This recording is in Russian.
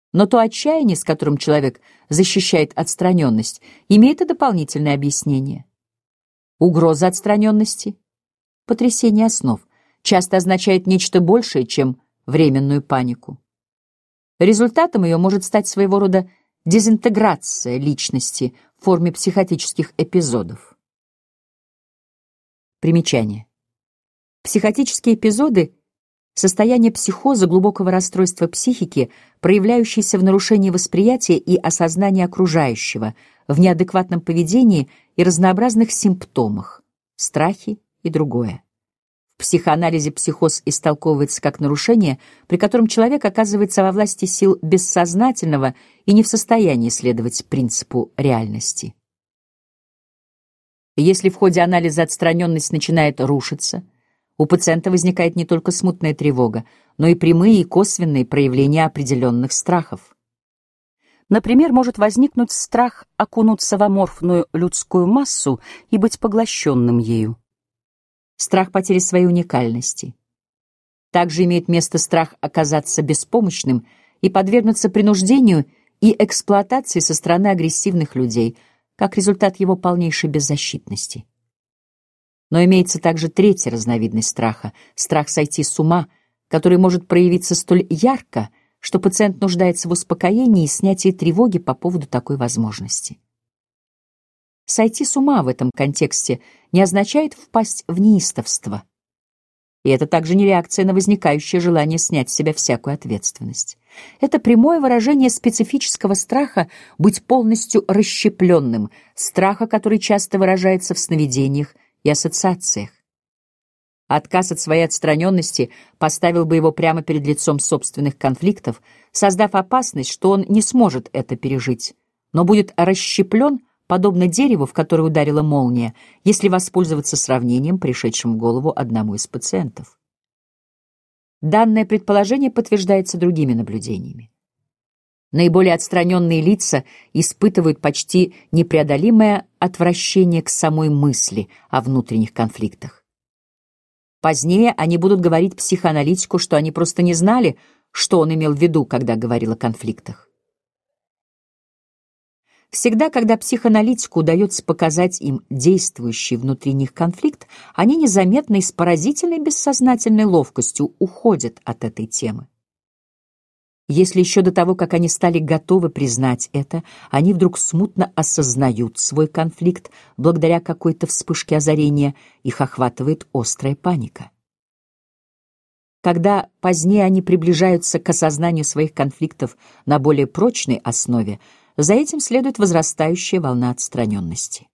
Но то отчаяние, с которым человек защищает отстраненность, имеет и дополнительное объяснение. Угроза отстраненности, потрясение основ, часто означает нечто большее, чем временную панику. Результатом ее может стать своего рода дезинтеграция личности в форме психотических эпизодов. Примечание. Психотические эпизоды — состояние психоза, глубокого расстройства психики, проявляющееся в нарушении восприятия и осознания окружающего, в неадекватном поведении и разнообразных симптомах, страхе и другое. В психоанализе психоз истолковывается как нарушение, при котором человек оказывается во власти сил бессознательного и не в состоянии следовать принципу реальности. Если в ходе анализа отстраненность начинает рушиться, у пациента возникает не только смутная тревога, но и прямые и косвенные проявления определенных страхов. Например, может возникнуть страх окунуться в аморфную людскую массу и быть поглощенным ею. Страх потери своей уникальности. Также имеет место страх оказаться беспомощным и подвергнуться принуждению и эксплуатации со стороны агрессивных людей, как результат его полнейшей беззащитности. Но имеется также третья разновидность страха — страх сойти с ума, который может проявиться столь ярко, что пациент нуждается в успокоении и снятии тревоги по поводу такой возможности. Сойти с ума в этом контексте не означает впасть в неистовство. И это также не реакция на возникающее желание снять с себя всякую ответственность. Это прямое выражение специфического страха быть полностью расщепленным, страха, который часто выражается в сновидениях и ассоциациях. Отказ от своей отстраненности поставил бы его прямо перед лицом собственных конфликтов, создав опасность, что он не сможет это пережить, но будет расщеплен, подобно дереву, в которое ударила молния, если воспользоваться сравнением, пришедшим в голову одному из пациентов. Данное предположение подтверждается другими наблюдениями. Наиболее отстраненные лица испытывают почти непреодолимое отвращение к самой мысли о внутренних конфликтах. Позднее они будут говорить психоаналитику, что они просто не знали, что он имел в виду, когда говорил о конфликтах. Всегда, когда психоаналитику удается показать им действующий внутри них конфликт, они незаметно и с поразительной бессознательной ловкостью уходят от этой темы. Если еще до того, как они стали готовы признать это, они вдруг смутно осознают свой конфликт, благодаря какой-то вспышке озарения, их охватывает острая паника. Когда позднее они приближаются к осознанию своих конфликтов на более прочной основе, за этим следует возрастающая волна отстраненности.